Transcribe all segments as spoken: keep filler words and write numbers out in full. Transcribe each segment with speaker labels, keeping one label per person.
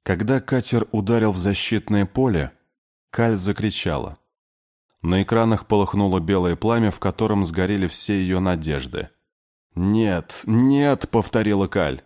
Speaker 1: Когда катер ударил в защитное поле, Каль закричала. На экранах полыхнуло белое пламя, в котором сгорели все ее надежды. «Нет, нет!» — повторила Каль.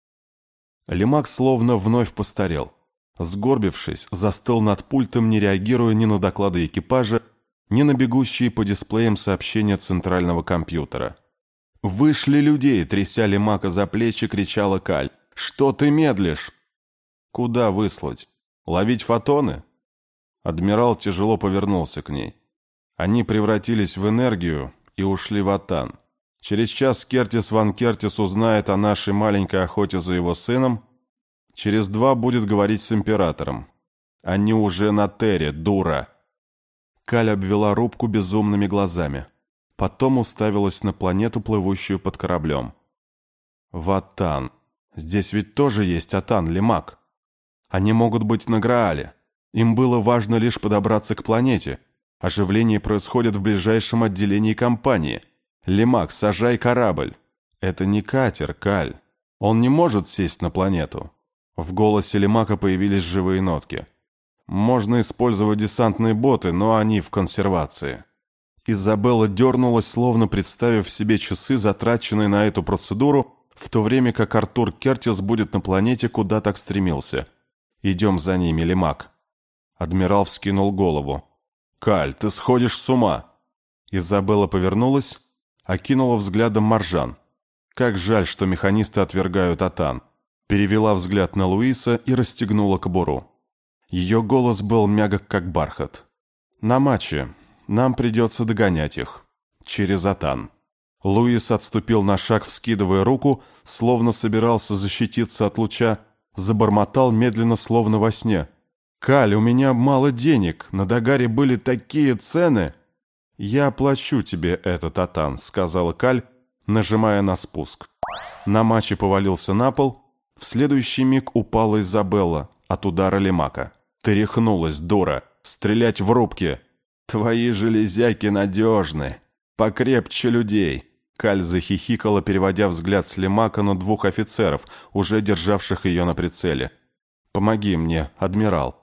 Speaker 1: Лемак словно вновь постарел. Сгорбившись, застыл над пультом, не реагируя ни на доклады экипажа, ни на бегущие по дисплеям сообщения центрального компьютера. «Вышли людей!» — тряся Лемака за плечи, кричала Каль. «Что ты медлишь?» «Куда выслать? Ловить фотоны?» Адмирал тяжело повернулся к ней. Они превратились в энергию и ушли в Атан. Через час Кертис Ван Кертис узнает о нашей маленькой охоте за его сыном. Через два будет говорить с императором. Они уже на Терре, дура. Каль обвела рубку безумными глазами. Потом уставилась на планету, плывущую под кораблем. В Атан. Здесь ведь тоже есть Атан, Лемак. Они могут быть на Граале. Им было важно лишь подобраться к планете. Оживление происходит в ближайшем отделении компании. Лемак, сажай корабль. Это не катер, Каль. Он не может сесть на планету. В голосе Лемака появились живые нотки. Можно использовать десантные боты, но они в консервации. Изабелла дернулась, словно представив себе часы, затраченные на эту процедуру, в то время как Артур Кертис будет на планете, куда так стремился. «Идем за ними, Лемак». Адмирал вскинул голову. «Каль, ты сходишь с ума!» Изабелла повернулась, окинула взглядом Маржан. Как жаль, что механисты отвергают Атан. Перевела взгляд на Луиса и расстегнула кобуру. Ее голос был мягок, как бархат. «На матче. Нам придется догонять их. Через Атан». Луис отступил на шаг, вскидывая руку, словно собирался защититься от луча, забормотал медленно, словно во сне. «Каль, у меня мало денег, на Дагаре были такие цены!» «Я оплачу тебе этот Атан», — сказала Каль, нажимая на спуск. На матче повалился на пол. В следующий миг упала Изабелла от удара Лемака. «Ты рехнулась, дура! Стрелять в рубке!» «Твои железяки надежны! Покрепче людей!» Каль захихикала, переводя взгляд с Лемака на двух офицеров, уже державших ее на прицеле. «Помоги мне, адмирал!»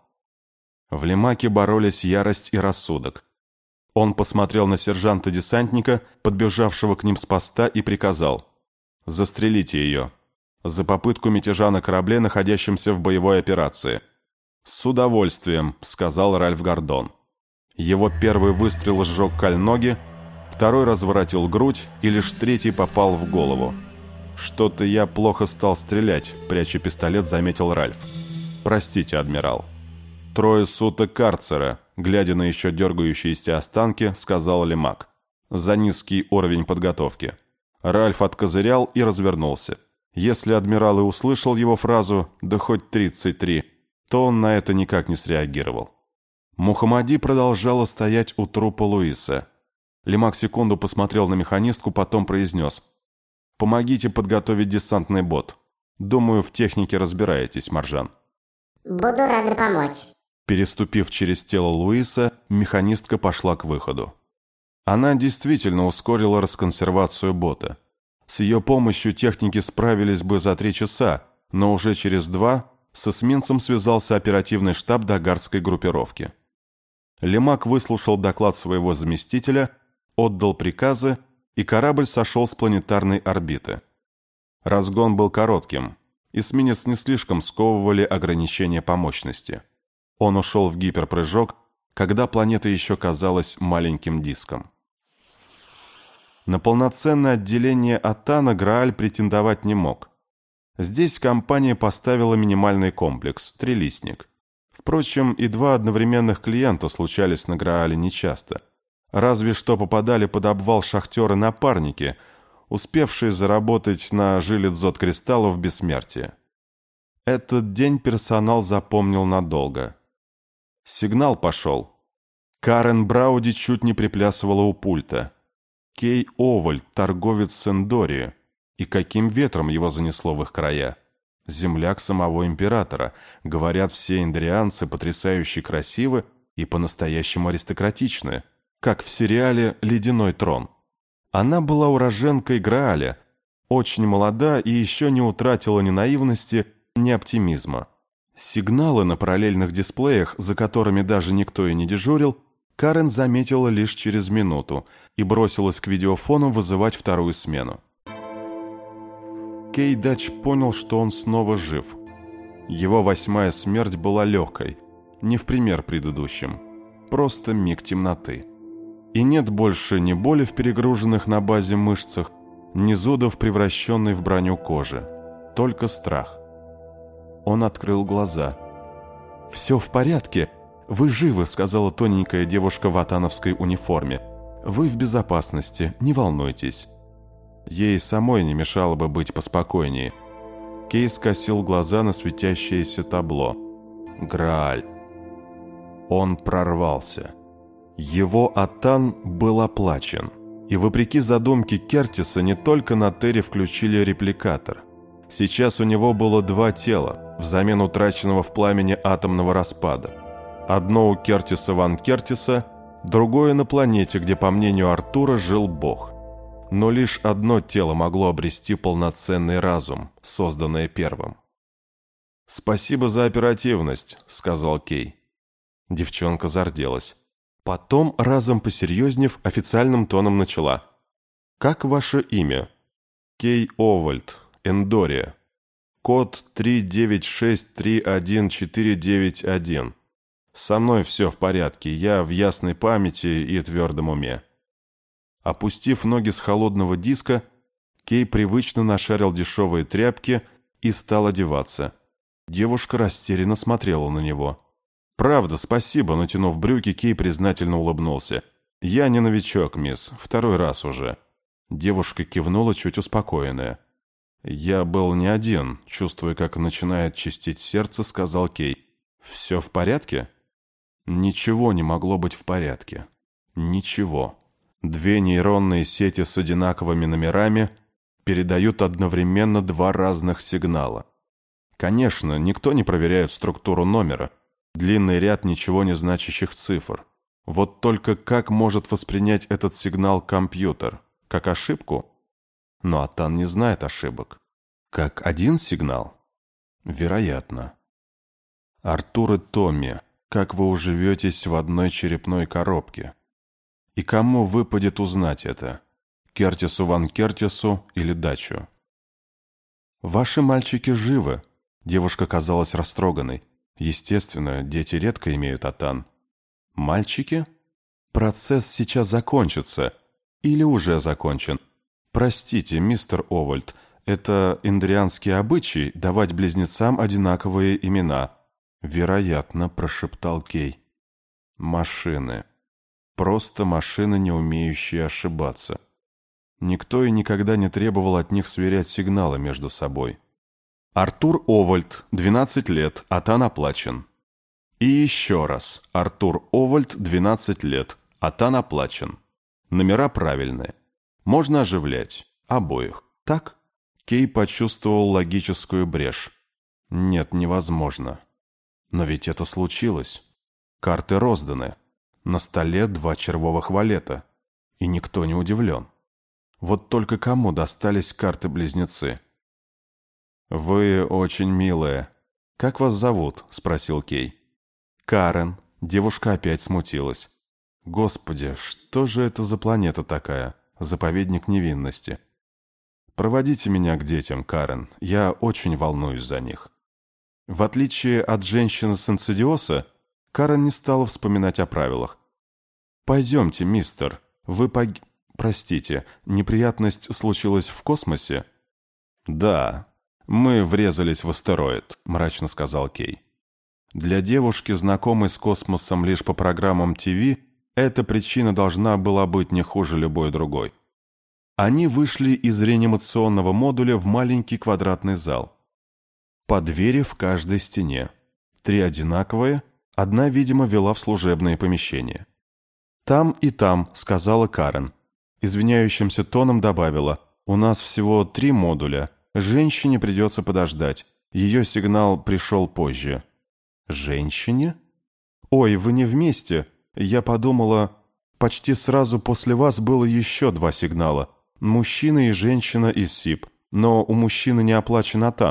Speaker 1: В Лемаке боролись ярость и рассудок. Он посмотрел на сержанта-десантника, подбежавшего к ним с поста, и приказал: «Застрелите ее. За попытку мятежа на корабле, находящемся в боевой операции». «С удовольствием», — сказал Ральф Гордон. Его первый выстрел сжег Каль ноги, второй разворотил грудь, и лишь третий попал в голову. «Что-то я плохо стал стрелять», — пряча пистолет, заметил Ральф. «Простите, адмирал». «Трое суток карцера», — глядя на еще дергающиеся останки, сказал Лемак. «За низкий уровень подготовки». Ральф откозырял и развернулся. Если адмирал и услышал его фразу «да хоть тридцать три», то он на это никак не среагировал. Мухаммади продолжала стоять у трупа Луиса. Лемак секунду посмотрел на механистку, потом произнес: «Помогите подготовить десантный бот. Думаю, в технике разбираетесь, Маржан».
Speaker 2: «Буду рада помочь».
Speaker 1: Переступив через тело Луиса, механистка пошла к выходу. Она действительно ускорила расконсервацию бота. С ее помощью техники справились бы за три часа, но уже через два с эсминцем связался оперативный штаб дагарской группировки. Лемак выслушал доклад своего заместителя, отдал приказы, и корабль сошел с планетарной орбиты. Разгон был коротким. Эсминец не слишком сковывали ограничения по мощности. Он ушел в гиперпрыжок, когда планета еще казалась маленьким диском. На полноценное отделение Атана Грааль претендовать не мог. Здесь компания поставила минимальный комплекс – трилистник. Впрочем, и два одновременных клиента случались на Граале нечасто. Разве что попадали под обвал шахтеры-напарники, успевшие заработать на жиле дзот кристаллов бессмертия. Этот день персонал запомнил надолго. Сигнал пошел. Карен Брауди чуть не приплясывала у пульта. Кей Овальд, торговец с Эндории. И каким ветром его занесло в их края? Земляк самого императора. Говорят, все эндорианцы потрясающе красивы и по-настоящему аристократичны, как в сериале «Ледяной трон». Она была уроженкой Грааля, очень молода и еще не утратила ни наивности, ни оптимизма. Сигналы на параллельных дисплеях, за которыми даже никто и не дежурил, Карен заметила лишь через минуту и бросилась к видеофону вызывать вторую смену. Кей Дач понял, что он снова жив. Его восьмая смерть была легкой, не в пример предыдущим, просто миг темноты. И нет больше ни боли в перегруженных на базе мышцах, ни зуда в превращенной в броню кожи, только страх. Он открыл глаза. «Все в порядке. Вы живы», — сказала тоненькая девушка в атановской униформе. «Вы в безопасности, не волнуйтесь». Ей самой не мешало бы быть поспокойнее. Кей скосил глаза на светящееся табло. Грааль. Он прорвался. Его Атан был оплачен. И вопреки задумке Кертиса не только на Терре включили репликатор. Сейчас у него было два тела, взамен утраченного в пламени атомного распада. Одно у Кертиса ван Кертиса, другое на планете, где, по мнению Артура, жил Бог. Но лишь одно тело могло обрести полноценный разум, созданное первым. «Спасибо за оперативность», — сказал Кей. Девчонка зарделась. Потом, разом посерьезнев, официальным тоном начала. «Как ваше имя?» «Кей Овальд, Эндория. Код три девять шесть три один четыре девять один. Со мной все в порядке, я в ясной памяти и твердом уме». Опустив ноги с холодного диска, Кей привычно нашарил дешевые тряпки и стал одеваться. Девушка растерянно смотрела на него. «Правда, спасибо», — натянув брюки, Кей признательно улыбнулся. «Я не новичок, мисс, второй раз уже». Девушка кивнула, чуть успокоенная. «Я был не один», — чувствуя, как начинает чистить сердце, сказал Кей. «Все в порядке?» Ничего не могло быть в порядке. Ничего. Две нейронные сети с одинаковыми номерами передают одновременно два разных сигнала. Конечно, никто не проверяет структуру номера. Длинный ряд ничего не значащих цифр. Вот только как может воспринять этот сигнал компьютер? Как ошибку? Но Атан не знает ошибок. Как один сигнал? Вероятно. Артур и Томми, как вы уживетесь в одной черепной коробке? И кому выпадет узнать это? Кертису ван Кертису или Дачу? «Ваши мальчики живы», — девушка казалась растроганной. Естественно, дети редко имеют Атан. «Мальчики? Процесс сейчас закончится. Или уже закончен. Простите, мистер Овальд, это индрианский обычай давать близнецам одинаковые имена». «Вероятно», — прошептал Кей. «Машины. Просто машины, не умеющие ошибаться. Никто и никогда не требовал от них сверять сигналы между собой. Артур Овальд, двенадцать лет, Атан оплачен. И еще раз. Артур Овальд, двенадцать лет, Атан оплачен. Номера правильные. Можно оживлять. Обоих. Так?» Кей почувствовал логическую брешь. «Нет, невозможно. Но ведь это случилось. Карты розданы. На столе два червовых валета. И никто не удивлен. Вот только кому достались карты-близнецы?» «Вы очень милая. Как вас зовут?» — спросил Кей. «Карен». Девушка опять смутилась. «Господи, что же это за планета такая? Заповедник невинности. Проводите меня к детям, Карен. Я очень волнуюсь за них». В отличие от женщины с инсидиоса, Карен не стала вспоминать о правилах. «Пойдемте, мистер. Вы пог... Простите, неприятность случилась в космосе?» «Да, мы врезались в астероид», — мрачно сказал Кей. Для девушки, знакомой с космосом лишь по программам ТВ, эта причина должна была быть не хуже любой другой. Они вышли из реанимационного модуля в маленький квадратный зал. По двери в каждой стене. Три одинаковые, одна, видимо, вела в служебные помещения. «Там и там», — сказала Карен. Извиняющимся тоном добавила: «У нас всего три модуля. Женщине придется подождать. Ее сигнал пришел позже». «Женщине? Ой, вы не вместе. Я подумала, почти сразу после вас было еще два сигнала. Мужчина и женщина из СИП. Но у мужчины не оплачен Атан.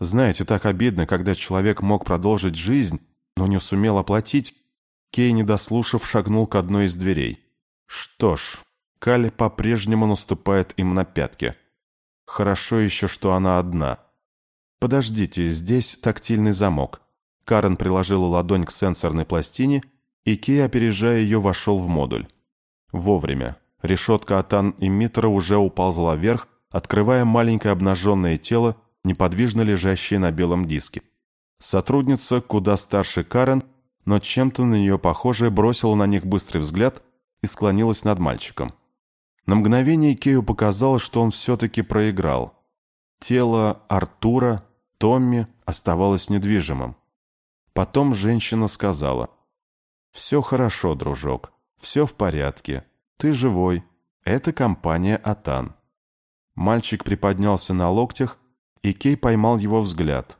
Speaker 1: Знаете, так обидно, когда человек мог продолжить жизнь, но не сумел оплатить. Кей, не дослушав, шагнул к одной из дверей. Что ж, Каль по-прежнему наступает им на пятки. Хорошо еще, что она одна. Подождите, здесь тактильный замок. Карен приложила ладонь к сенсорной пластине, и Кей, опережая ее, вошел в модуль. Вовремя. Решетка атан-эмиттера уже уползла вверх, открывая маленькое обнаженное тело, неподвижно лежащее на белом диске. Сотрудница, куда старше Карен, но чем-то на нее похожая, бросила на них быстрый взгляд и склонилась над мальчиком. На мгновение Кею показалось, что он все-таки проиграл. Тело Артура, Томми, оставалось недвижимым. Потом женщина сказала: «Все хорошо, дружок, все в порядке, ты живой, это компания Атан». Мальчик приподнялся на локтях, и Кей поймал его взгляд.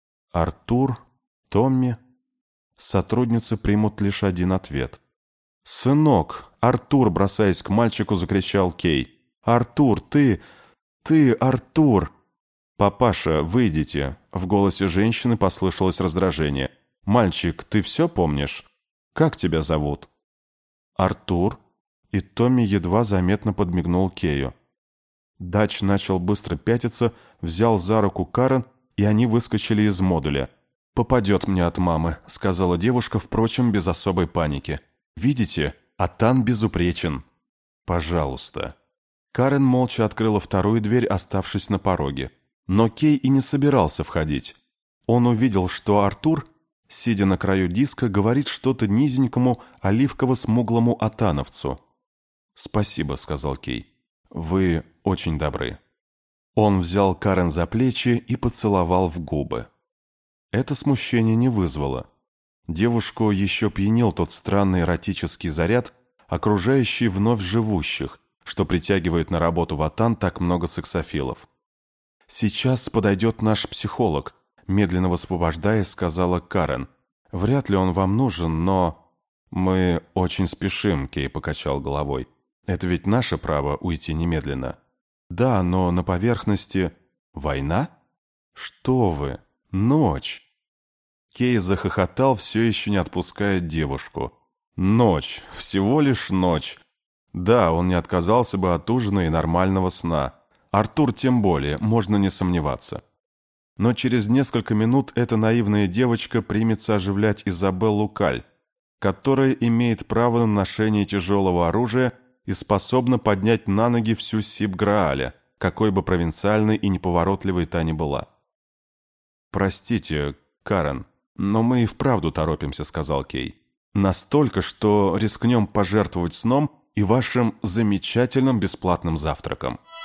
Speaker 1: Артур, Томми. Сотрудницы примут лишь один ответ. «Сынок!» — Артур, бросаясь к мальчику, закричал Кей. «Артур, ты... ты, Артур!» «Папаша, выйдите!» — в голосе женщины послышалось раздражение. «Мальчик, ты все помнишь? Как тебя зовут?» «Артур», и Томми едва заметно подмигнул Кею. Дач начал быстро пятиться, взял за руку Карен, и они выскочили из модуля. «Попадет мне от мамы», — сказала девушка, впрочем, без особой паники. «Видите, Атан безупречен». «Пожалуйста». Карен молча открыла вторую дверь, оставшись на пороге. Но Кей и не собирался входить. Он увидел, что Артур, сидя на краю диска, говорит что-то низенькому, оливково-смуглому атановцу. «Спасибо», — сказал Кей. «Вы очень добры». Он взял Карен за плечи и поцеловал в губы. Это смущение не вызвало. Девушку еще пьянил тот странный эротический заряд, окружающий вновь живущих, что притягивает на работу в Атан так много сексофилов. «Сейчас подойдет наш психолог», — медленно высвобождаясь, сказала Карен. «Вряд ли он вам нужен, но...» «Мы очень спешим», — Кей покачал головой. «Это ведь наше право уйти немедленно». «Да, но на поверхности...» «Война? Что вы? Ночь!» Кей захохотал, все еще не отпуская девушку. «Ночь. Всего лишь ночь. Да, он не отказался бы от ужина и нормального сна. Артур тем более, можно не сомневаться». Но через несколько минут эта наивная девочка примется оживлять Изабеллу Каль, которая имеет право на ношение тяжелого оружия и способна поднять на ноги всю Сиб-Грааля, какой бы провинциальной и неповоротливой та ни была. «Простите, Карен, но мы и вправду торопимся», — сказал Кей. «Настолько, что рискнем пожертвовать сном и вашим замечательным бесплатным завтраком».